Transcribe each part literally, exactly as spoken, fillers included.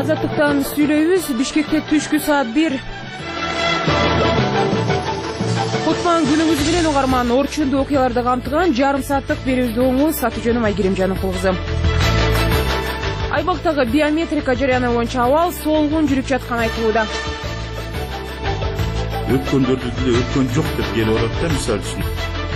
Азаттыктан сүйлөйбүз. Бишкекте түшкү саат бир. Кутман күнүңүз менен угарман. Орчундуу окуяларды камтыган жарым сааттык берүүбүздү оңуз аты жөнүм Айгерим Жаныкул кызы. Айбактагы биометрика жарыяны боюнча абал солгун жүрүп жатканы айтылууда. Өткөндөрдү деле өткөн жок деп келип атат да, мисалы үчүн.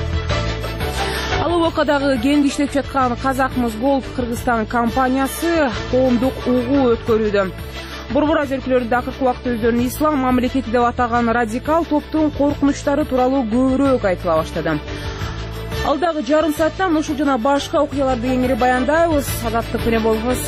Ал убакадагы кеңди иштеп жаткан Казакмыс Голд Кыргызстан компаниясы коомдук угуу өткөрүүдө. Борбор өлкөлөрүндө акыркы убакытта өздөрүн ислам мамлекети деп атаган радикал топтун коркунучтары тууралуу көбүрөөк айтыла баштады. Алдагы жарым саатта ушул жана башка окуяларды кеңири баяндайбыз. Азаттык менен болуңуз.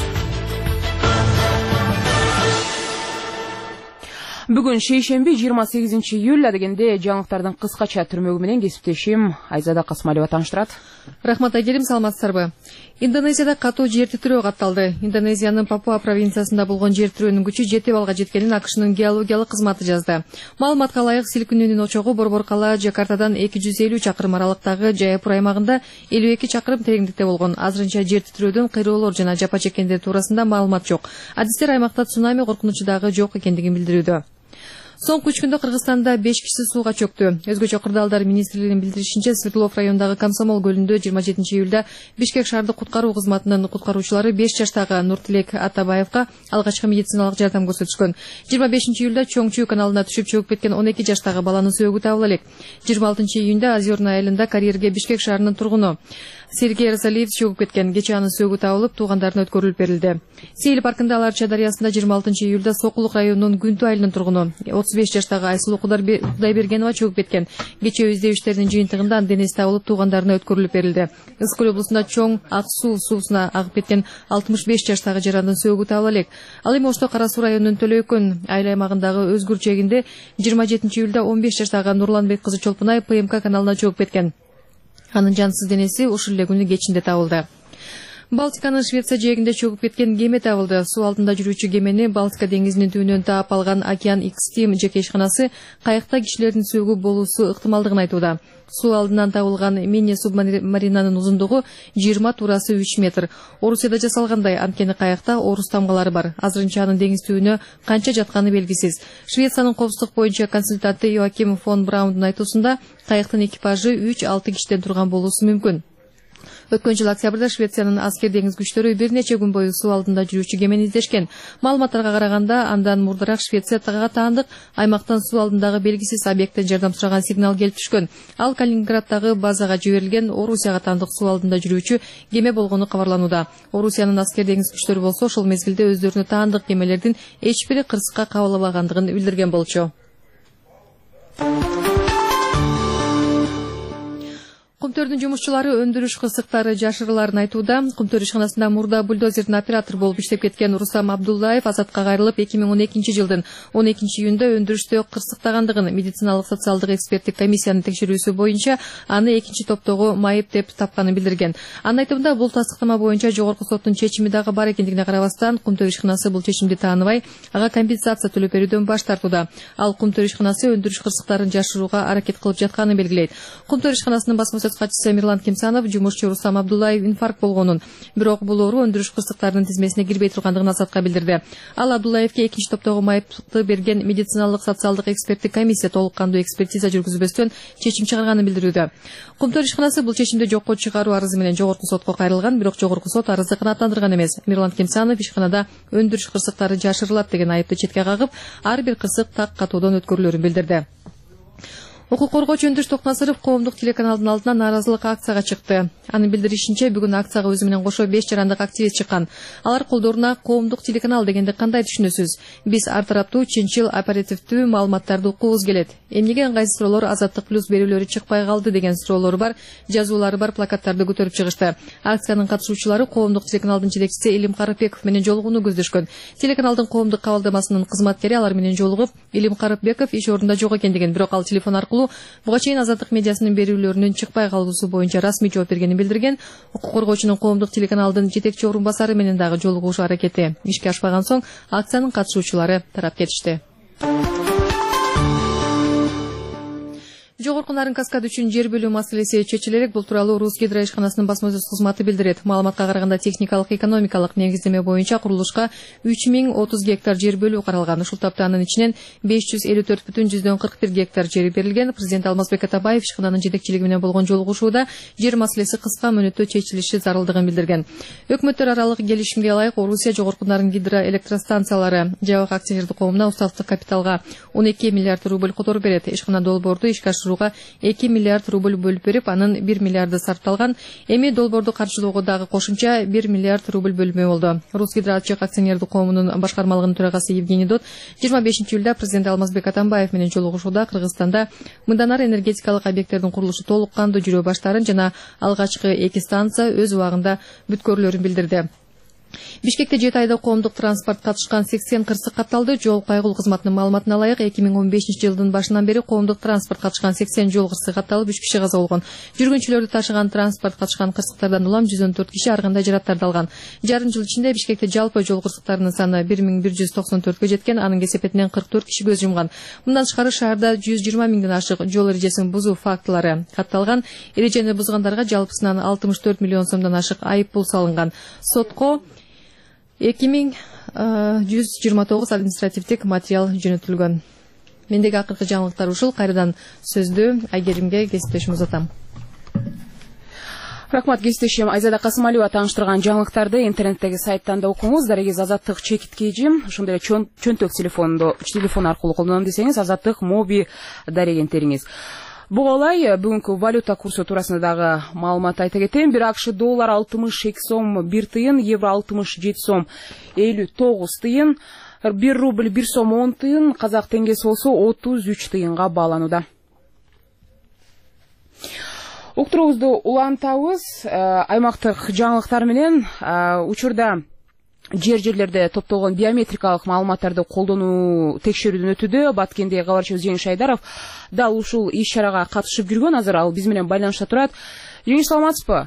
Бүгүн шейшемби жыйырма сегизинчи июль дегенде жаңылыктардын кыскача түрмөгү менен кесиптешим Айзада Касмалева тааныштырат. Рахмат Айгерим, саламатсыздарбы? Индонезияда катуу жер титирөө катталды. Индонезиянын Папуа провинциясында болгон жер титирөөнүн күчү жети балга жеткенин АКШнын геологиялык кызматы жазды. Маалыматка ылайык силкинүүнүн очогу борбор кала Жакартадан эки жүз элүү чакырым аралыктагы Жаяпур аймагында элүү эки чакырым тереңдикте болгон. Азырынча жер титирөөдөн кыйроолор жана жапа чеккендер туурасында маалымат жок. Адистер аймакта цунами коркунучу дагы жок экендигин билдирүүдө. Соңку үч күндө Кыргызстанда беш киши сууга чөктү. Өзгөчө кырдаалдар министрлигинин билдиришинче, Свердлов районундагы Комсомол көлүндө жыйырма жетинчи июлда Бишкек шаардык куткаруу кызматынын куткаруучулары беш жаштагы Нуртилек Атабаевка алгачкы медициналык жардам көрсөтүшкөн. жыйырма бешинчи июлда Чоңчу каналына түшүп чөгүп кеткен он эки жаштагы баланын сөөгү табыла элек. жыйырма алтынчы июнда Озерная айылында карьерге Бишкек шаарынын тургуну Сергей Розалиев чөгүп кеткен. Кечээ анын сөөгү табылып, туугандарына өткөрүлүп берилди. Сейил паркында Аларча дарыясында жыйырма алтынчы июлда Сокулук районунун Күнтү айылынын тургуну отуз беш жаштагы Айсулуу Кудайбергенова чөгүп кеткен. Кечээ издөөчтөрдүн жыйынтыгында анын денеси табылып, туугандарына өткөрүлүп берилди. Ысык көл облусунда Чоң Ак суу суусуна агып кеткен алтымыш беш жаштагы жарандын сөөгү табыла элек. Ал эми Ошто Кара Суу районунун Төлөйкөн айыл аймагындагы Өзгүр чегинде жыйырма жетинчи июлда он беш жаштагы Нурланбек кызы Чолпунай ПМК каналына чөгүп кеткен. Анын жансыз денеси ушул эле күнү кечинде табылды. Балтиканын Швеция жээгинде чөгүп кеткен кеме табылды. Суу алдында жүрүүчү кемени Балтика деңизинин түбүнөн таап алган Океан X Team жеке ишканасы кайыкта кишилердин сөөгү болуусу ыктымалдыгын айтууда. Суу алдынан табылган мини субмаринанын узундугу жыйырма туурасы үч метр. Орусияда жасалгандай, анткени кайыкта орус тамгалары бар. Азырынча анын деңиз түбүнө канча жатканы белгисиз. Швециянын коопсуздук боюнча консультанты Йоаким фон Браундун айтуусунда кайыктын экипажы үч алты кишиден турган болуусу мүмкүн. Өткөн жыл октябрда Швециянын аскер деңиз күчтөрү бир нече күн бою суу алдында жүрүүчү кемени издешкен. Маалыматтарга караганда, андан мурдараак Швецияга таандык аймактан суу алдындагы белгисиз объекттен жардам сураган сигнал келип түшкөн. Ал Калининграддагы базага жиберилген Орусияга таандык суу алдында жүрүүчү кеме болгону кабарланууда. Орусиянын аскер деңиз күчтөрү болсо ошол мезгилде өздөрүнө таандык кемелердин эч бири кырсыкка кабылбагандыгын билдирген болчу. Кумтөрдүн жумушчулары өндүрүш кырсыктары жашырыларын айтууда. Кумтөр ишканасында мурда бульдозердин оператор болуп иштеп кеткен Рустам Абдуллаев азатка кайрылып эки миң он экинчи жылдын он экинчи июнда өндүрүштө кырсыктагандыгын медициналык социалдык эксперттик комиссиянын текшерүүсү боюнча аны экинчи топтогу майып деп тапканын билдирген. Анын айтымында бул тастыктама боюнча жогорку соттун чечими дагы бар экендигине карабастан, Кумтөр ишканасы бул чечимди тааныбай, ага компенсация төлөп берүүдөн баш тартууда. Ал Кумтөр ишканасы өндүрүш кырсыктарын жашырууга аракет кылып жатканын белгилейт. Кумтөр ишканасынын басма катчысы Мирлан Кимсанов жумушчу Рустам Абдуллаев инфаркт болгонун, бирок бул оору өндүрүш кырсыктарынын тизмесине кирбей тургандыгын Азатка билдирди. Ал Абдуллаевке экинчи топтогу майыптыкты берген медициналык социалдык эксперттик комиссия толук кандуу экспертиза жүргүзбөстөн чечим чыгарганын билдирүүдө. Кумтөр ишканасы бул чечимди жокко чыгаруу арызы менен жогорку сотко кайрылган, бирок жогорку сот арызды канааттандырган эмес. Мирлан Кимсанов ишканада өндүрүш кырсыктары жашырылат деген айыпты четке кагып, ар бир кырсык так катуудан өткөрүлөрүн билдирди. Укук коргоочу Өндүрүш Токнасыров коомдук телеканалдын алдына нааразылык акцияга чыкты. Анын билдиришинче, бүгүн акцияга өзү менен кошо беш жарандык активист чыккан. Алар колдоруна коомдук телеканал дегенди кандай түшүнөсүз? Биз ар тараптуу, чынчыл, оперативдүү маалыматтарды уккубуз келет. Эмнеге ыңгайсыз суроолор Азаттык плюс берүүлөрү чыкпай калды деген суроолору бар, жазуулары бар плакаттарды көтөрүп чыгышты. Акциянын катышуучулары коомдук телеканалдын жетекчиси Илим Карыпбеков менен жолугууну көздөшкөн. Телеканалдын коомдук кабылдамасынын кызматкери алар менен жолугуп, Илим Карыпбеков иш ордунда жок экендигин, бирок ал телефон аркылуу буга чейин Азаттык медиасынын берүүлөрүнүн чыкпай калуусу боюнча расмий жооп бергенин билдирген. Укук коргоочунун коомдук телеканалдын жетекчи орун басары менен дагы жолугушуу аракети ишке ашпаган соң акциянын катышуучулары тарап кетишти. Жогорку Нарын каскады үчүн жер бөлүү маселеси чечилерек. Бул тууралуу Русгидро ишканасынын басма сөз кызматы билдирет. Маалыматка караганда техникалык экономикалык негиздеме боюнча курулушка үч миң отуз гектар жер бөлүү каралган. Ушул тапта анын ичинен беш жүз элүү төрт бүтүн жүздөн кырк бир гектар жери берилген. Президент Алмазбек Атабаев ишкананын жетекчилиги менен болгон жолугушууда жер маселеси кыска мөөнөттө чечилиши зарылдыгын билдирген. Өкмөттөр аралык келишимге ылайык Орусия Жогорку Нарын гидроэлектростанциялары жабык акционердик коомуна уставдык капиталга он эки миллиард рубль которуп берет. Ишкана долбоорду ишке ашырууга эки миллиард рубль бөлүп берип, анын бир миллиарды сарпталган. Эми долбоорду каржылоого дагы кошумча бир миллиард рубль бөлмө болду. Русгидро ачык акционердик коомунун башкармалыгынын төрагасы Евгений Дот жыйырма бешинчи июлда президент Алмазбек Атамбаев менен жолугушууда Кыргызстанда мындан ары энергетикалык объекттердин курулушу толук кандуу жүрө баштаарын жана алгачкы эки станция өз убагында бүткөрлөрүн билдирди. Бишкекте жети айда коомдук транспорт катышкан сексен кырсык катталды. Жол кайгыл кызматынын маалыматына ылайык эки миң он бешинчи жылдын башынан бери коомдук транспорт катышкан сексен жол кырсыгы катталып, үч киши каза болгон. Жүргүнчүлөрдү ташыган транспорт катышкан кырсыктардан улам жүз он төрт киши ар кандай жараттарды алган. Жарым жыл ичинде Бишкекте жалпы жол кырсыктарынын саны бир миң бир жүз токсон төрткө жеткен, анын кесепетинен кырк төрт киши көз жумган. Мындан тышкары шаарда жүз жыйырма миңден ашык жол эрежесин бузуу фактылары катталган. Эрежени бузгандарга жалпысынан алтымыш төрт миллион сомдон ашык айып пул салынган. Сотко эки миң жүз жыйырма тогуз административдик материал жөнөтүлгөн. Мендеги акыркы жаңылыктар ушул. Кайрадан сөздү Айгеримге, кесиптешим узатам. Рахмат, кесиптешим Айзада Касымалиева тааныштырган жаңылыктарды интернеттеги сайттан да окуңуз. Дарегиз Азаттык чекиткейжи, ошондой эле чөнтөк телефонду телефон аркылуу колдоном десеңиз, Азаттык моби дареген териңиз. Буга ылай бүгүнкү валюта курсу туурасында дагы маалымат айта кетейин. Бир акш доллар алтымыш эки сом бир тыйын, евро алтымыш жети сом элүү тогуз тыйын, бир рубль бир сом он тыйын, казак теңгеси болсо отуз үч тыйынга бааланууда. Уктуруубузду улантабыз. Аймактык жаңылыктар менен учурда жер жерлерде топтолгон биометрикалык маалыматтарды колдонуу текшерүүдөн өтүүдө. Баткендеги кабарчыбыз Жеңиш Айдаров дал ушул иш-чарага катышып жүргөн. Азыр ал биз менен байланышта турат. Жеңиш, саламатсызбы?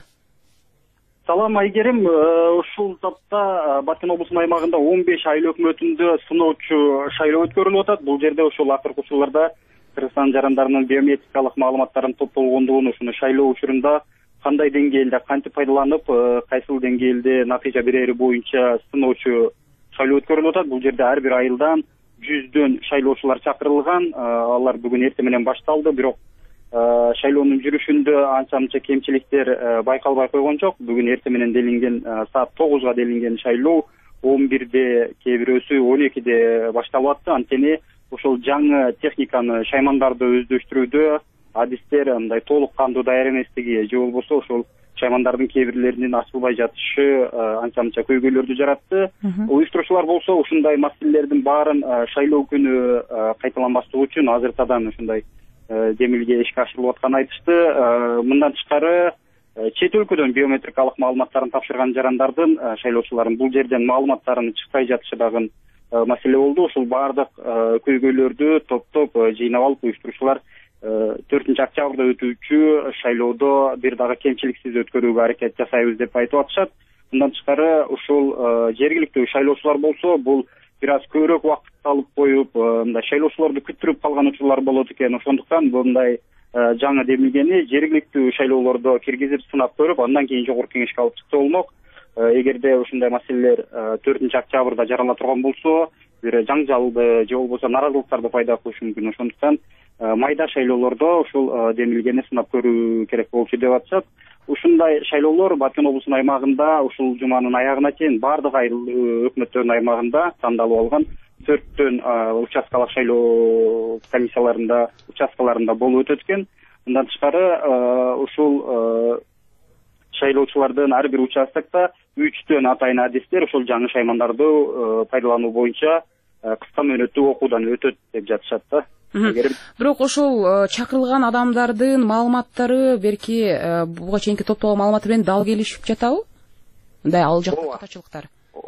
Салам, Айгерим. Ушул тапта Баткен облусунун аймагында он беш айыл өкмөтүндө сыноочу шайлоо өткөрүлүп атат. Бул жерде ушул акыркы учурларда Кыргызстан жарандарынын биометрикалык маалыматтарын топтолгондугун, ушуну шайлоо учурунда кандай деңгээлде кантип пайдаланып, кайсыл деңгээлде натыйжа берери боюнча сыноочу шайлоо өткөрүлүп атат. Бул жерде ар бир айылдан жүздөн шайлоочулар чакырылган. Алар бүгүн эртең менен башталды, бирок шайлоонун жүрүшүндө анча-мынча кемчиликтер байкалбай койгон жок. Бүгүн эртең менен делинген саат тогузга делинген шайлоо он бирде, кээ бирөөсү он экиде башталып атты. Анткени ошол жаңы техниканы, шаймандарды өздөштүрүүдө адистер мындай толук кандуу даяр эместиги же болбосо ошол шаймандардын кээ бирлеринин ачылбай жатышы анча-мынча көйгөйлөрдү жаратты. Уюштуруучулар болсо ушундай маселелердин баарын шайлоо күнү кайталанбаслыгы үчүн азыртадан ушундай демилге ишке ашырылып атканын айтышты. Мындан тышкары чет өлкөдөн биометрикалык маалыматтарын тапшырган жарандардын, шайлоочулардын бул жерден маалыматтарын чыкпай жатышы дагы маселе болду. Ушул баардык көйгөйлөрдү топтоп жыйнап алып уюштуруучулар төртүнчү октябрда өтүүчү шайлоодо бир дагы кемчиликсиз өткөрүүгө аракет жасайбыз деп айтып атышат. Мындан тышкары ушул жергиликтүү шайлоочулар болсо бул бир аз көбүрөөк убакыт алып коюп, мындай шайлоочуларды күттүрүп калган учурлар болот экен. Ошондуктан мындай жаңы демилгени жергиликтүү шайлоолордо киргизип сынап көрүп, андан кийин жогорку кеңешке алып чыкса болмок. Эгерде ушундай маселелер төртүнчү октябрда жарала турган болсо, бир жаңжалды же болбосо наразылыктарды пайда кылышы мүмкүн. Ошондуктан майда шайлоолордо ушул демилгени сынап көрүү керек болчу деп атышат. Ушундай шайлоолор Баткен облусунун аймагында ушул жуманын аягына чейин баардык айыл өкмөттөрдүн аймагында тандалып алган төрттөн участкалык шайлоо комиссияларында, участкаларында болуп өтөт экен. Мындан тышкары ушул шайлоочулардын ар бир участокто үчтөн атайын адистер ошол жаңы шаймандарды пайдалануу боюнча кыска мөөнөттүү окуудан өтөт деп жатышат да. Бирок ошол чакырылган адамдардын маалыматтары берки буга чейинки топтогон маалыматы менен дал келишип жатабы? Мындай ал жакта катачылыктар.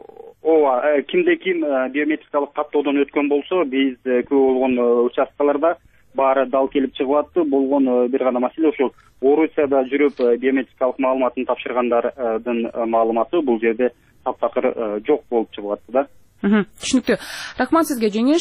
Ооба, кимде ким биометрикалык каттоодон өткөн болсо, биз көп болгон участкаларда баары дал келип чыгып атты. Болгон бир гана маселе ошол Орусияда жүрүп биометрикалык маалыматын тапшыргандардын маалыматы бул жерде таптакыр жок болуп чыгып атты да. Түшүнүктүү. Рахмат сизге Жеңиш.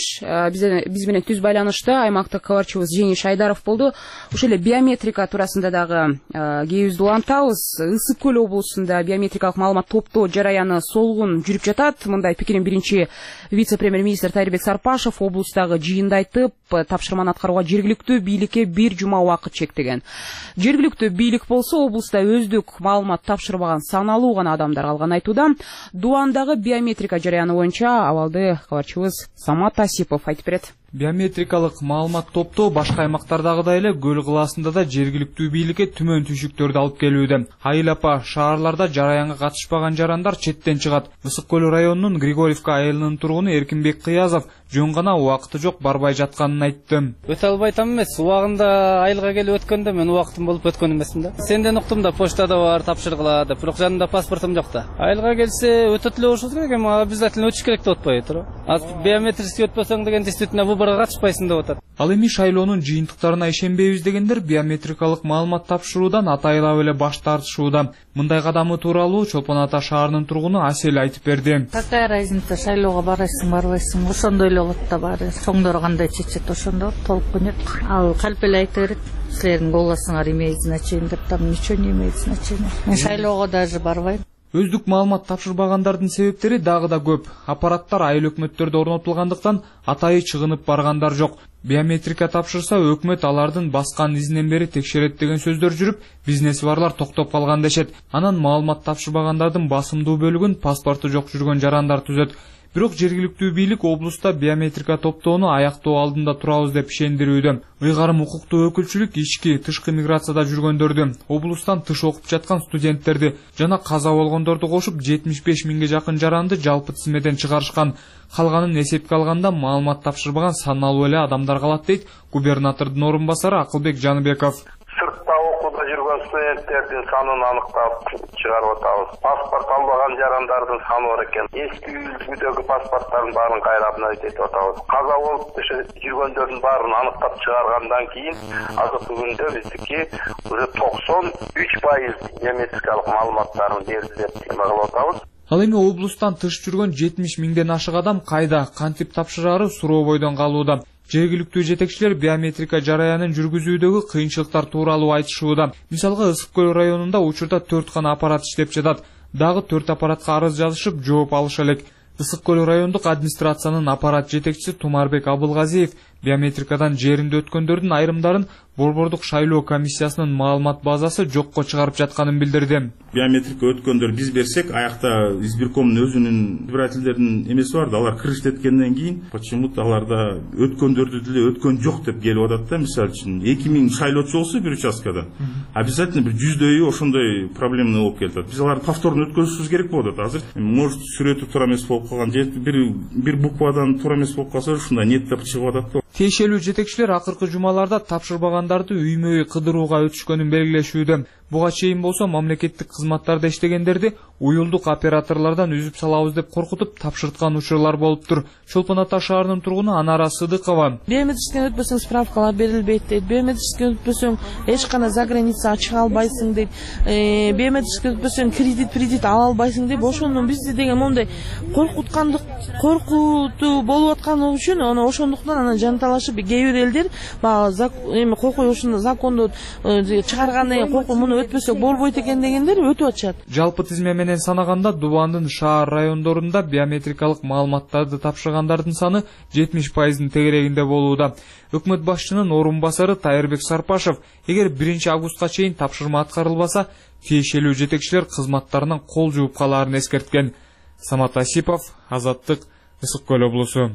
Биз менен түз байланышта аймактык кабарчыбыз Жеңиш Айдаров болду. Ошол эле биометрика туурасында дагы кээбизди улантабыз. Ысык көл облусунда биометрикалык маалымат топтоо жараяны солгун жүрүп жатат. Мындай пикирин биринчи вице-премьер-министр Тайырбек Сарпашев облустагы жыйында айтып, тапшырманы аткарууга жергиликтүү бийликке бир жума убакыт чектеген. Жергиликтүү бийлик болсо облуста өздүк маалымат тапшырбаган саналуу гана адамдар калган айтууда. Дубандагы биометрика жараяны боюнча абалды кабарчыбыз Самат Асипов айтып берет. Биометрикалык маалымат топтоо башка аймактардагыдай эле Көл кылаасында да жергиликтүү бийликке түмөн түйшүктөрдү алып келүүдө. Айыл-апа шаарларда жараянга катышпаган жарандар четтен чыгат. Ысык көл районунун Григорьевка айылынын тургуну Эркинбек Кыязов жөн гана убакыты жок барбай жатканын айтты. Өтө албайтам эмес, убагында айылга келип өткөндө мен убактым болуп өткөн эмесмин да. Сенден уктум да почтада бар тапшыргыла деп, бирок жанымда паспортум жок да. Айылга келсе өтөт эле болушубуз керек, эми обязательно өтүш керек деп атпайбы туурабы? Азыр биометрический өтпөсөң деген действительно выборго катышпайсың деп атат. Ал эми шайлоонун жыйынтыктарына ишенбейбиз дегендер биометрикалык маалымат тапшыруудан атайлап эле баш тартышууда. Мындай кадамы тууралуу Чолпон Ата шаарынын тургуну Асел айтып берди. Какая разница, шайлоого барасың, барбайсың, ошондой эле болот да баары. Чоңдор кандай чечет, ошондо толук нет. Ал калп эле айта берет. Силердин голосуңар имеет значение деп, там ничего не имеет значение. Мен шайлоого даже барбайм. Өздүк маалымат тапшырбагандардын себептери дагы да көп. Аппараттар айыл өкмөттөрдө орнотулгандыктан атайы чыгынып баргандар жок. Биометрика тапшырса өкмөт алардын баскан изинен бери текшерет деген сөздөр жүрүп, бизнеси барлар токтоп калган дешет. Анан маалымат тапшырбагандардын басымдуу бөлүгүн паспорту жок жүргөн жарандар түзөт. Бирок жергиликтүү бийлик облуста биометрика топтоону аяктоо алдында турабыз деп ишендирүүдө. Ыйгарым укуктуу өкүлчүлүк ички, тышкы миграцияда жүргөндөрдү, облустан тыш окуп жаткан студенттерди жана каза болгондорду кошуп жетимиш беш миңге жакын жаранды жалпы тизмеден чыгарышкан. Калганын эсепке алганда маалымат тапшырбаган саналуу эле адамдар калат дейт губернатордун орун басары Акылбек Жаныбеков. Сыртта окууда жүргөн студенттердин санын аныктап чыгарып атабыз. Паспорт албаган жарандардын саны бар экен. Эски үлгүдөгү паспорттардын баарын кайра обновить атабыз. Каза болуп жүргөндөрдүн баарын аныктап чыгаргандан кийин азыр бүгүндө биздики уже токсон үч пайыз биометрикалык маалыматтарын берди деп кылып атабыз. Ал эми облустан тыш жүргөн жетимиш миңден ашык адам кайда, кантип тапшырары суроо бойдон калууда. Жергиликтүү жетекчилер биометрика жараянын жүргүзүүдөгү кыйынчылыктар тууралуу айтышууда. Мисалга Ысык көл районунда учурда төрт гана аппарат иштеп жатат. Дагы төрт аппаратка арыз жазышып, жооп алыша элек. Ысык көл райондук администрациянын аппарат жетекчиси Тумарбек Абылгазиев биометрикадан жеринде өткөндөрдүн айрымдарын Борбордук шайлоо комиссиясынын маалымат базасы жокко чыгарып жатканын билдирди. Биометрика өткөндөр биз берсек, аякта избиркомдун өзүнүн избирательдердин эмеси бар да, алар кыргызеткенден кийин почему-то аларда өткөндөрдү деле өткөн жок деп келип атат да. Мисалы үчүн эки миң шайлоочу болсо бир участкада обязательно бир жүздөйү ошондой проблема болуп келет. Биз аларды повторно өткөзүшүбүз керек болот. Азыр может сүрөтү туура эмес болуп калган, же бир бир буквадан туура эмес болуп калса, ушундай нет деп чыгып атат. Тиешелүү жетекчилер акыркы жумаларда тапшырбагандарды үймө-үй кыдырууга өтүшкөнүн белгилешүүдө. Буга чейин болсо мамлекеттик кызматтарда иштегендерди уюлдук операторлордон үзүп салабыз деп коркутуп тапшырткан учурлар болуптур. Чолпон Ата шаарынын тургуну Анара Сыдыкова. Биометрический өтпөсөң справкалар берилбейт дейт. Биометрический өтпөсөң эч кандай за граница чыга албайсың дейт. Биометрический өтпөсөң кредит, кредит ала албайсың дейт. Ошону бизди деген мондай коркуткандык, коркутуу болуп атканы үчүн аны ошондуктан анан жанталашып кээ бир элдер баягы эми коркуй ушуну законду чыгаргандан кийин коркуй муну өтпөсөк болбойт экен дегендер өтүп атышат. Жалпы тизме менен санаганда Дубандын шаар райондорунда биометрикалык маалыматтарды тапшыргандардын саны жетимиш пайыздын тегерегинде болууда. Өкмөт башчынын орун басары Тайырбек Сарпашев эгер биринчи августка чейин тапшырма аткарылбаса, тиешелүү жетекчилер кызматтарынан кол жууп калаарын эскерткен. Самат Асипов, Азаттык, Ысык көл облусу.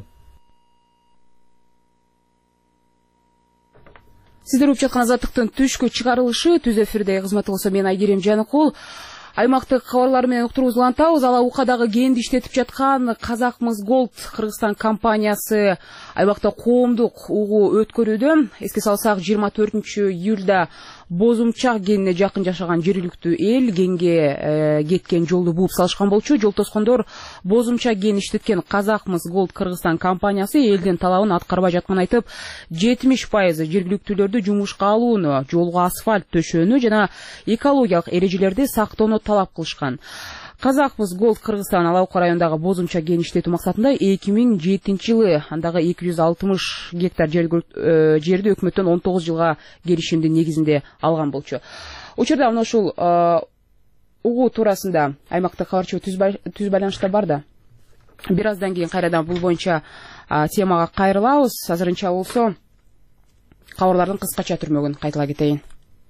Сиздер угуп жаткан Азаттыктын түшкү чыгарылышы түз эфирде кызмат кылса мен Айгерим Жаныкул. Аймактык кабарлар менен уктуруубузду улантабыз. Ала укадагы кенди иштетип жаткан Казакмыс Голд Кыргызстан компаниясы аймакта коомдук угуу өткөрүүдө. Эске салсак, жыйырма төртүнчү июлда Бозумчак кенine жакын жашаган жергиликтүү эл кенге э, кеткен жолду бууп салышкан болчу. Жол тоскондор Бозумчак кен иштеткен Казакмыс Голд Кыргызстан компаниясы элдин талабын аткарбай жатканын айтып, жетимиш пайызы жергиликтүүлөрдү жумушка алууну, жолго асфальт төшөөнү жана экологиялык эрежелерди сактоону талап кылышкан. Казакбыз Голд Кыргызстан Алаука районундагы бозумча кеңиштетүү максатында эки миң жетинчи жылы андагы эки жүз алтымыш гектар жерди өкмөттөн он тогуз жылга келишимдин негизинде алган болчу. Учурда мына ушул угуу туурасында аймактык кабарчы түз байланышта бар да. Бир аздан кийин кайрадан бул боюнча темага кайрылабыз. Азырынча болсо кабарлардын кыскача түрмөгүн кайтала кетейин.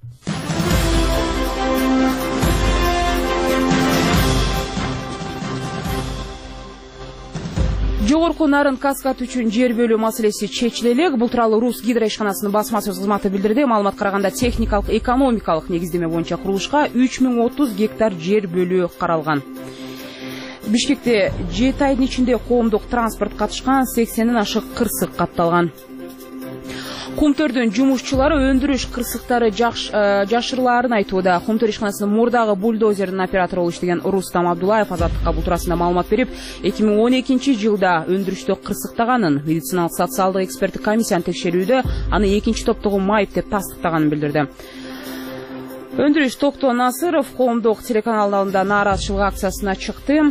Жогорку нарын каскад үчүн жер бөлүү маселеси чечиле элек. Бул тууралуу Рус гидро ишканасынын басма сөз кызматы билдирди. Маалымат караганда техникалык экономикалык негиздеме боюнча курулушка үч миң отуз гектар жер бөлүү каралган. Бишкекте жети айдын ичинде коомдук транспорт катышкан сексенден ашык кырсык катталган. Кумтөрдүн жумушчулары өндүрүш кырсыктары жашырылаарын айтууда. Кумтөр ишканасынын мурдагы бульдозердин оператору болуп иштеген Рустам Абдулаев Азаттыкка бул туурасында маалымат берип, эки миң он экинчи жылда өндүрүштө кырсыктаганын, медициналык социалдык эксперттик комиссиянын текшерүүдө аны экинчи топтогу майып деп тастыктаганын билдирди. Өндүрүш Токтон Насыров коомдук телеканал алдында нааразычылык акциясына чыкты.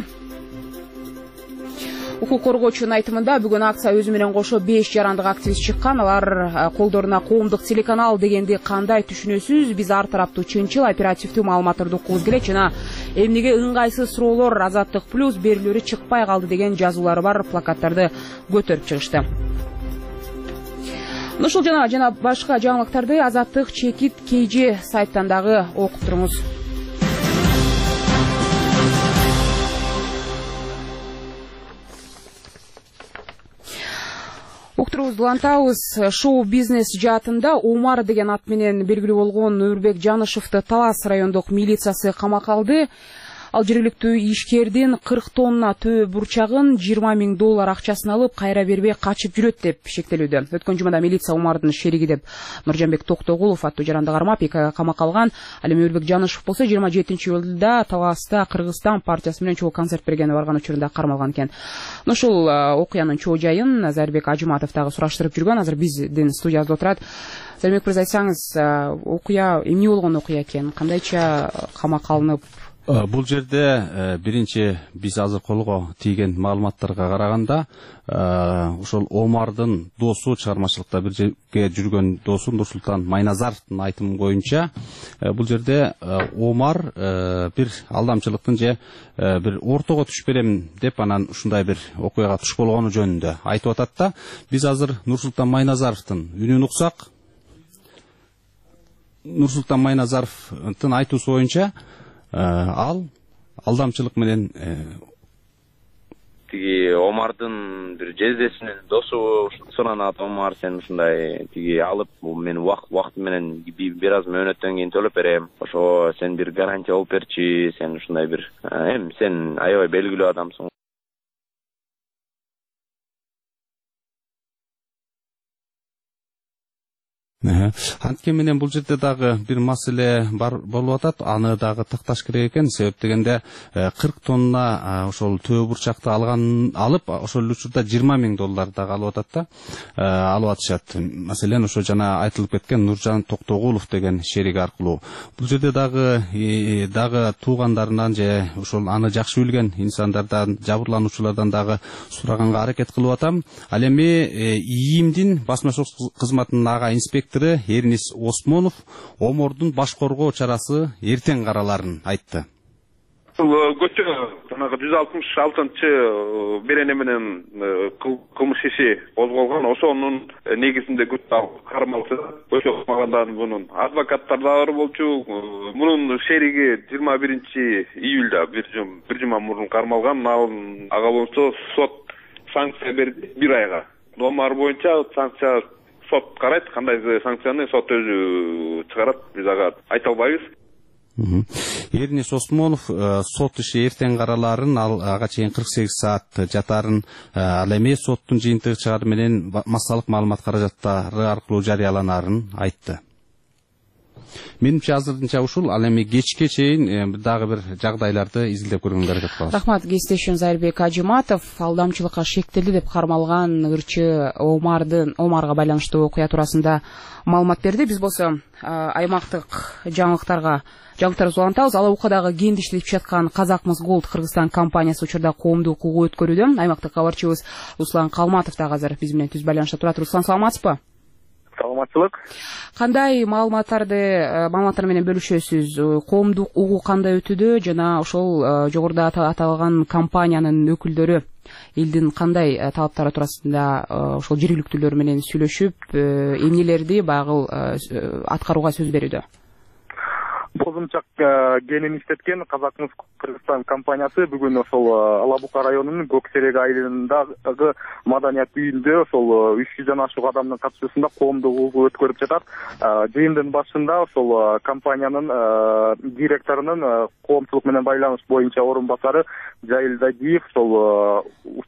Укук коргоочунун айтымында бүгүн акция өзү менен кошо беш жарандык активист чыккан. Алар колдоруна коомдук телеканал дегенди кандай түшүнөсүз, биз ар тараптуу чынчыл оперативдүү маалыматтарды уккубуз келет жана эмнеге ыңгайсыз суроолор Азаттык плюс берүүлөрү чыкпай калды деген жазуулары бар плакаттарды көтөрүп чыгышты. Ушул жана жана башка жаңылыктарды Азаттык чекит кейжи сайттан дагы окуп туруңуз. Уктурубузду улантабыз. Шоу-бизнес жаатында Омар деген ат менен белгилүү болгон Нурбек Жанышевди Талас райондук милициясы камакка алды. Ал жергиликтүү ишкердин кырк тонна төө бурчагын жыйырма миң доллар акчасын алып, кайра бербей качып жүрөт деп шектелүүдө. Өткөн жумада милиция Омардын шериги деп Нуржанбек Токтогулов аттуу жаранды кармап, эки айга камакка алган. Ал эми Нурбек Жанышев болсо жыйырма жетинчи июлда Таласта Кыргызстан партиясы менен чогуу концерт бергени барган учурунда кармалган экен. Ушул окуянын чоо жайын Зарбек Ажыматов дагы сураштырып жүргөн. Азыр биздин студиябызда отурат. Зарбек мырза, айтсаңыз, окуя эмне болгон окуя экен? Кандайча камакка алынып? Бул жерде биринчи биз азыр колго тийген маалыматтарга караганда, ошол Омардын досу, чыгармачылыкта бир жерге жүргөн досу Нурсултан Майназаровдун айтымы боюнча, бул жерде Омар бир алдамчылыктын же бир ортого түшүп берем деп анан ушундай бир окуяга туш болгону жөнүндө айтып атат да. Биз азыр Нурсултан Майназаровдун үнүн уксак. Нурсултан Майназаровдун айтуусу боюнча, ал алдамчылык менен тиги Омардын бир жездесинин досу, сонун ат Омар, сен ушундай тиги алып, мен убакыт менен бир аз мөөнөттөн кийин төлөп берем, ошо сен бир гарантия болуп берчи, сен ушундай бир эми сен аябай белгилүү адамсың. Анткени менен бул жерде дагы бир маселе бар болуп атат, аны дагы такташ керек экен. Себеп дегенде кырк тонна ошол төө бурчакты алган алып, ошол учурда жыйырма миң доллар дагы алып атат да, алып атышат. Маселен, ошо жана айтылып кеткен Нуржан Токтогулов деген шериги аркылуу. Бул жерде дагы дагы туугандарынан же ошол аны жакшы билген инсандардан, жабырлануучулардан дагы сураганга аракет кылып атам. Ал эми ИИМдин басма сөз кызматынын ага инспектор Эрнис Осмонов Омордун баш коргоо чарасы эртең караларын айтты. Көчө жанагы жүз алтымыш алтынчы берене менен кылмыш иши козголгон, ошонун негизинде күтүп кармалчу. Көчө кылмагандан мунун адвокаттар да бар болчу. Мунун шериги жыйырма биринчи июлда бир жума мурун кармалган. Ага болсо сот санкция берди бир айга. Омар боюнча санкция сот карайт, кандай санкцияны сот өзү чыгарат, биз ага айта албайбыз. Эрнис Осмонов сот иши эртең караларын, ал ага чейин кырк сегиз саат жатарын, ал эми соттун жыйынтыгы чыгары менен массалык маалымат каражаттары аркылуу жарыяланарын айтты. Менимче азырынча ушул, ал эми кечке чейин дагы бир жагдайларды изилдеп көргөнгө аракет кылабыз. Рахмат, кесиптешим Зайырбек Ажиматов алдамчылыкка шектелди деп кармалган ырчы Омардын Омарга байланыштуу окуя туурасында маалымат берди. Биз болсо аймактык жаңылыктарга жаңылыктарыбызды улантабыз. Ала укадагы кенди иштетип жаткан Казакмыс Голд Кыргызстан компаниясы учурда коомдук угуу өткөрүүдө. Аймактык кабарчыбыз Руслан Калматов да азыр биз менен түз байланышта турат. Руслан, саламатсызбы? Саламатчылык. Кандай маалыматтарды маалыматтар менен бөлүшөсүз? Коомдук угуу кандай өтүүдө жана ошол жогоруда аталган компаниянын өкүлдөрү элдин кандай талаптары туурасында ошол жергиликтүүлөр менен сүйлөшүп, эмнелерди багыл аткарууга сөз берүүдө? Бозумчак кенин иштеткен Казакмыс Кыргызстан компаниясы бүгүн ошол Ала Бука районунун Көксерек айылындагы маданият үйүндө ошол үч жүздөн ашык адамдын катышуусунда коомдук угуу өткөрүп жатат. Жыйындын башында ошол компаниянын директорунун коомчулук менен байланыш боюнча орун басары Жайыл Дадиев ошол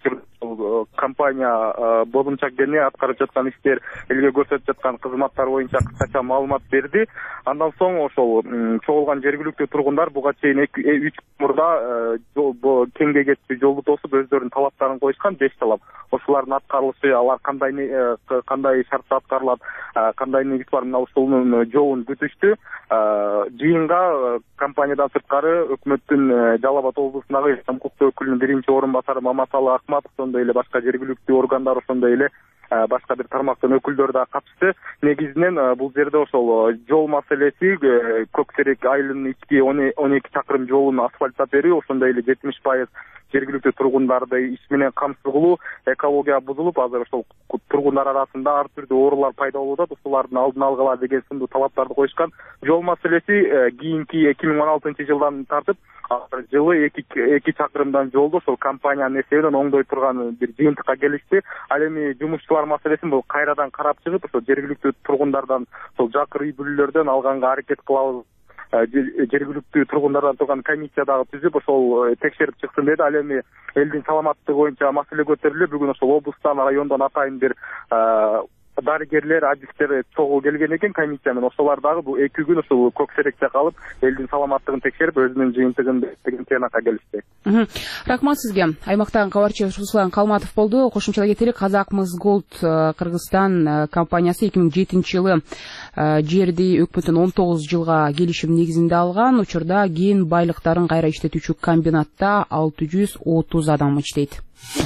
компания Бозумчак кени аткарып жаткан иштер, элге көрсөтүп жаткан кызматтар боюнча кыскача маалымат берди. Андан соң ошол чогулган жергиликтүү тургундар буга чейин үч мурда кеңге кетчү жолду тосуп өздөрүнүн талаптарын коюшкан, беш талап. Ошолардын аткарылышы, алар кандай кандай шартта аткарылат, кандай негиз бар, мына ушунун жообун күтүштү. Жыйынга компаниядан сырткары өкмөттүн Жалал Абад облусундагы укуктуу өкүлүнүн биринчи орун басары Маматалы Акматов, ошондой эле башка жергиликтүү органдар, ошондой эле башка бир тармактын өкүлдөрү да катышты. Негизинен бул жерде ошол жол маселеси, Көксерек айылынын ички он эки чакырым жолун асфальттап берүү, ошондой эле жетимиш пайыз жергиликтүү тургундарды иш менен камсыз кылуу, экология бузулуп, азыр ошол тургундар арасында ар түрдүү оорулар пайда болуп атат, ошолардын алдын алгыла деген сындуу талаптарды коюшкан. Жол маселеси кийинки эки миң он алтынчы жылдан тартып жылы эки чакырымдан жолду ошол компаниянын эсебинен оңдой турган бир жыйынтыкка келишти. Ал эми жумушчулар маселесин бул кайрадан карап чыгып, ошол жергиликтүү тургундардан, ошол жакыр үй бүлөлөрдөн алганга аракет кылабыз. Жергиликтүү тургундардан турган комиссия дагы түзүп, ошол текшерип чыксын деди. Ал эми элдин саламаттыгы боюнча маселе көтөрүлүп, бүгүн ошол облустан, райондон атайын бир дарыгерлер, адистер чогуу келген экен комиссия менен. Ошолар дагы бул эки күн ошол Көксеректе калып, элдин саламаттыгын текшерип, өзүнүн жыйынтыгын деген тыйнакка келишти. Рахмат сизге. Аймактагы кабарчыбыз Руслан Калматов болду. Кошумчалай кетели, Казакмыс Голд Кыргызстан компаниясы эки миң жетинчи жылы жерди өкмөттүн он тогуз жылга келишим негизинде алган. Учурда кен байлыктарын кайра иштетүүчү комбинатта алты жүз отуз адам иштейт.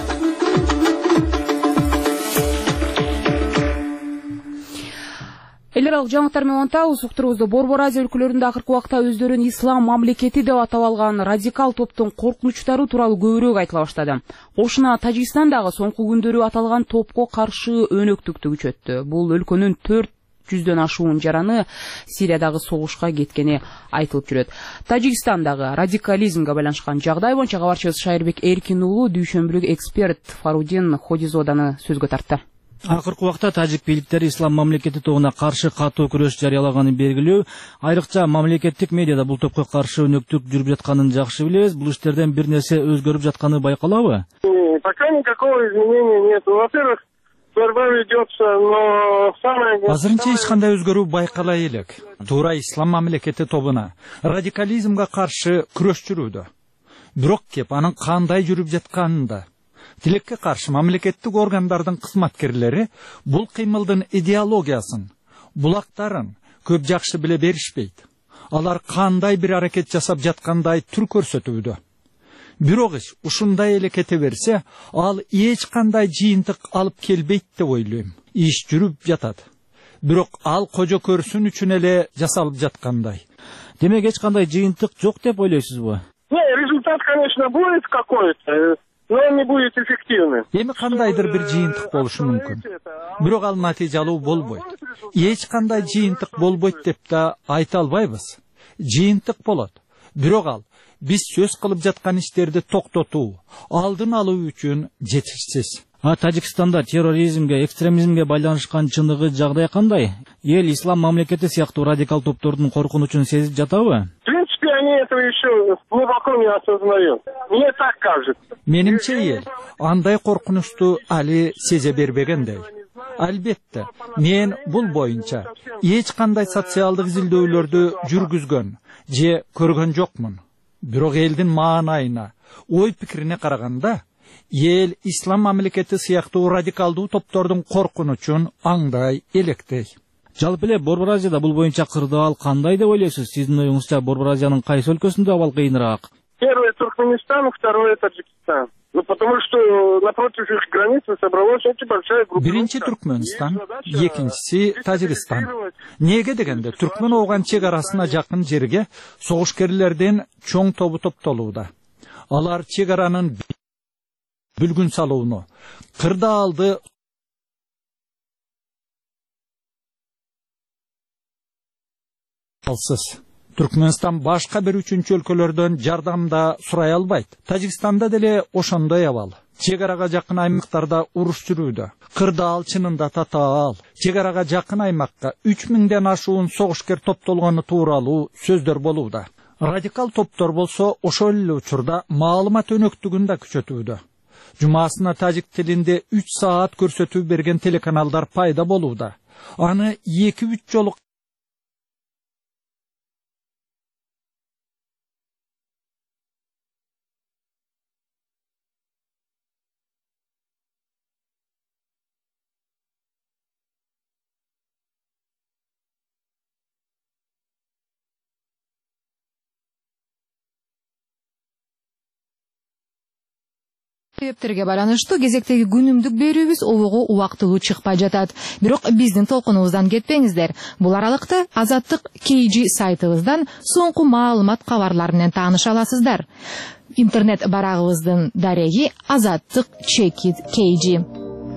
Эл аралык жаңылыктар менен улантабыз. Уктурубузду Борбор Азия өлкөлөрүндө акыркы убакта өздөрүн ислам мамлекети деп атап алган радикал топтун коркунучтары тууралуу көбүрөөк айтыла баштады. Кошуна Тажикстан дагы соңку күндөрү аталган топко каршы өнөктүктү күчөттү. Бул өлкөнүн төрт жүздөн ашуун жараны Сириядагы согушка кеткени айтылып жүрөт. Тажикстандагы радикализмге байланышкан жагдай боюнча кабарчыбыз Шайырбек Эркин уулу дүйшөмбүлүк эксперт Фарудин Ходизоданы сөзгө тартты. Акыркы убакта тажик бийликтери ислам мамлекети тобуна каршы катуу күрөш жарыялаганын белгилүү, айрыкча мамлекеттик медиада бул топко каршы өнөктүк жүрүп жатканын жакшы билебиз. Бул иштерден бир нерсе өзгөрүп жатканы байкалабы? Пока никакого изменения нет. Во-первых, борьба ведется, но самое... Азырынча эч кандай өзгөрүү байкалай элек. Туура ислам мамлекети тобуна радикализмге каршы күрөш жүрүүдө. Бирок кеп анын кандай жүрүп жатканында тилекке каршы мамлекеттик органдардын кызматкерлери бул кыймылдын идеологиясын, булактарын көп жакшы биле беришпейт. Алар кандай бир аракет жасап жаткандай түр көрсөтүүдө. Бирок иш ушундай эле кете берсе, ал эч кандай жыйынтык алып келбейт деп ойлойм. Иш жүрүп жатат. Бирок ал кожо көрсүн үчүн эле жасалып жаткандай. Демек эч кандай жыйынтык жок деп ойлойсузбу? Не, результат, конечно, будет какой-то. Но не будет эффективным. Эми кандайдыр бир жыйынтык болушу мүмкүн. Бирок ал натыйжалуу болбойт. Эч кандай жыйынтык болбойт деп да айта албайбыз. Жыйынтык болот. Бирок ал биз сөз кылып жаткан иштерди токтотуу, алдын алуу үчүн жетишсиз. А Тажикстанда терроризмге, экстремизмге байланышкан чындыгы жагдай кандай? Эл ислам мамлекети сыяктуу радикал топтордун коркунучун сезип жатабы? В принципе, они этого еще глубоко не осознают. Мне так кажется. Менимче эл андай коркунучту али сезе бербегендей. Albatta, men bул боюнча эч кандай социалдык изилдөөлөрдү жүргүзгөн же көргөн жокмун. Бирок элдин маанайына, ой пикирине караганда, ел ислам мамлекети сыяктуу радикалдуу топтордун коркунучун аңдай электей. Жалпы эле Борбор Азияда бул боюнча кырдаал кандай деп ойлойсуз? Сиздин оюңузча Борбор Азиянын кайсы өлкөсүндө абал кыйыныраак? Первый Туркменистан, второй Таджикистан. Ну, потому что напротив их границы собралась очень большая группа. Биринчи Түркменстан, экинчиси Тажикстан. Неге дегенде, Түркмен ооган чек арасына жакын жерге согушкерлердин чоң тобу топтолууда. Алар чек аранын бүлгүн салууну, кырдаалды алсыз. Түркменстан башка бир үчүнчү өлкөлөрдөн жардам да сурай албайт. Тажикстанда деле ошондой абал. Чек арага жакын аймактарда уруш жүрүүдө. Кырдаал чынында татаал. Чек арага жакын аймакка үч миңден ашуун согушкер топтолгону тууралуу сөздөр болууда. Радикал топтор болсо ошол эле учурда маалымат өнөктүгүн да күчөтүүдө. Жумасына тажик тилинде үч саат көрсөтүү берген телеканалдар пайда болууда. Аны эки үч жолу Себептерге байланыштуу кезектеги күнүмдүк берүүбүз обого убактылуу чыкпай жатат. Бирок биздин толкунубуздан кетпеңиздер. Бул аралыкта Азаттык кей джи сайтыбыздан соңку маалымат кабарлары менен тааныша аласыздар. Интернет барагыбыздын дареги Азаттык чекит кей джи.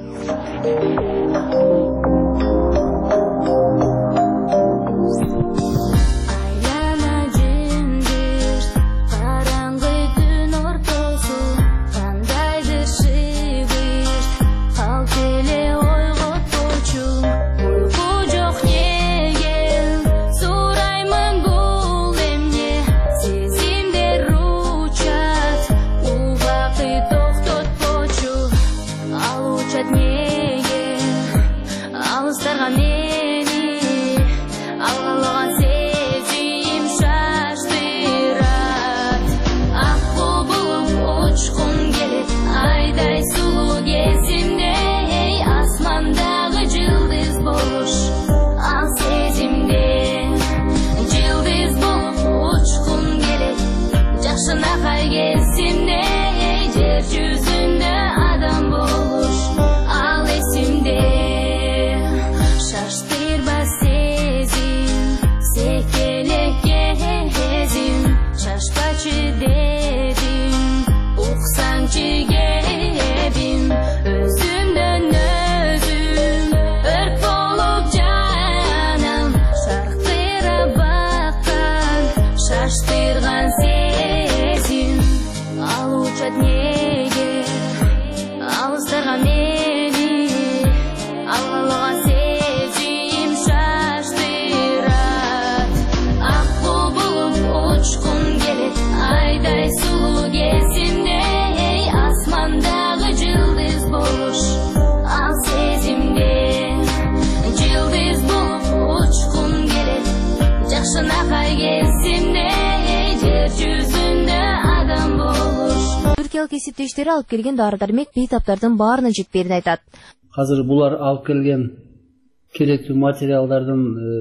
Кесиптештери алып келген дары-дармек бейтаптардын баарына жетпээрин айтат. Азыр булар алып келген керектүү материалдардын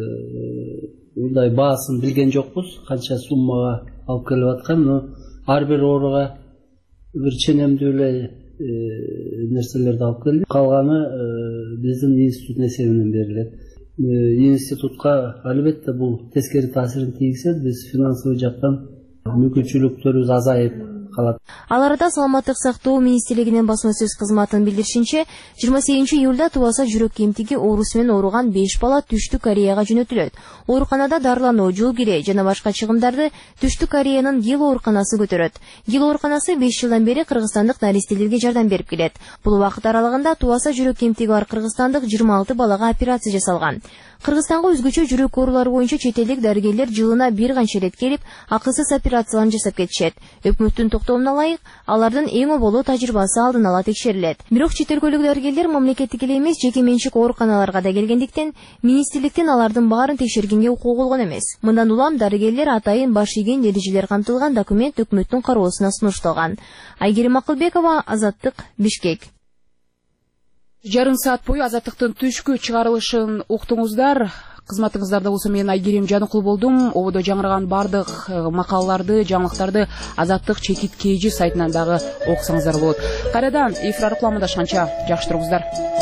мындай баасын билген жокпуз, канча суммага алып келип аткан, но ар бир ооруга бир ченемдүү эле нерселерди алып келди. Калганы биздин институт эсебинен берилет. Институтка албетте бул тескери таасирин тийгизет, биз финансовый жактан мүмкүнчүлүктөрүбүз азайып калат. Ал арада Саламаттык сактоо министрлигинин басма сөз кызматынын билдиришинче, жыйырма сегизинчи июлда Туаса жүрөк кемтиги оорусу менен ооруган беш бала Түштүк Кореяга жөнөтүлөт. Ооруканада дарылануу, жол кире жана башка чыгымдарды Түштүк Кореянын Гил ооруканасы көтөрөт. Гил ооруканасы беш жылдан бери кыргызстандык наристелерге жардам берип келет. Бул убакыт аралыгында Туаса жүрөк кемтиги бар кыргызстандык жыйырма алты балага операция жасалган. Кыргызстанга өзгөчө жүрөк оорулары боюнча чет элдик дарыгерлер жылына бир канча ирет келип, акысыз операцияларын жасап кетишет. Өкмөттүн токтоомуна ылайык алардын эң оболу тажрыйбасы алдын ала текшерилет. Бирок чет өлкөлүк дарыгерлер мамлекеттик эле эмес жеке менчик ооруканаларга да келгендиктен министрликтен алардын баарын текшергенге укугу болгон эмес. Мындан улам дарыгерлер атайын баш ийген эрежелер камтылган документ өкмөттүн кароосуна сунушталган. Айгерим Акылбекова, Азаттык, Бишкек. Жарым саат бою Азаттыктын түшкү чыгарылышын уктуңуздар. Кызматыңыздарда болсо мен Айгерим Жаныкул болдум. Ободо жаңырган бардык макалаларды, жаңылыктарды Азаттык чекит кей жи сайтынан дагы окусаңыздар болот. Кайрадан эфир аркылуу амандашканча жакшы туруңуздар.